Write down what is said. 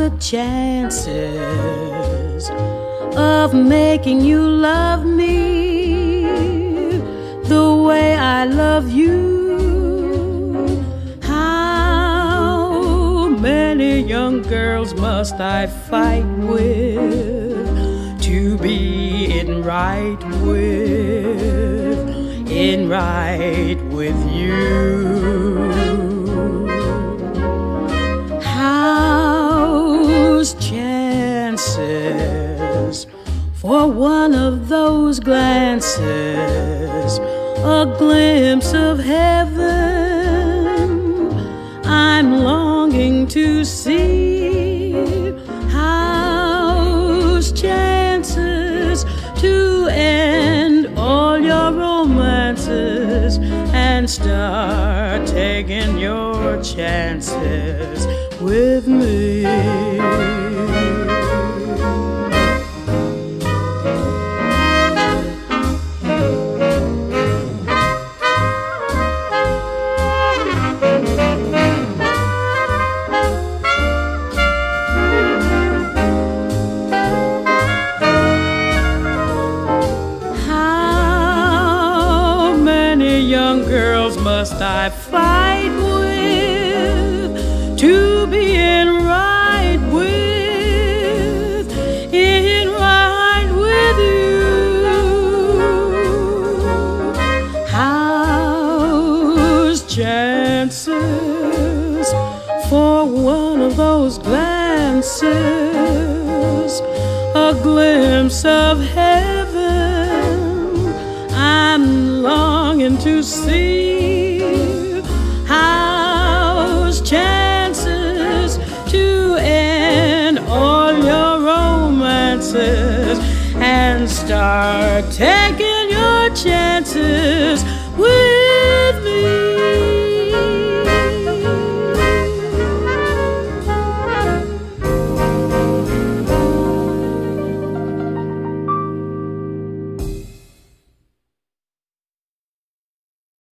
the chances of making you love me the way I love you? How many young girls must I fight with to be right with you? How's chances for one of those glances, a glimpse of heaven I'm longing to see? How's chances to end all your romances and start taking your chances with me? Young girls must I fight with to be right with you? How's chances for one of those glances, a glimpse of heaven I'm longing to see? How's chances to end all your romances and start taking your chances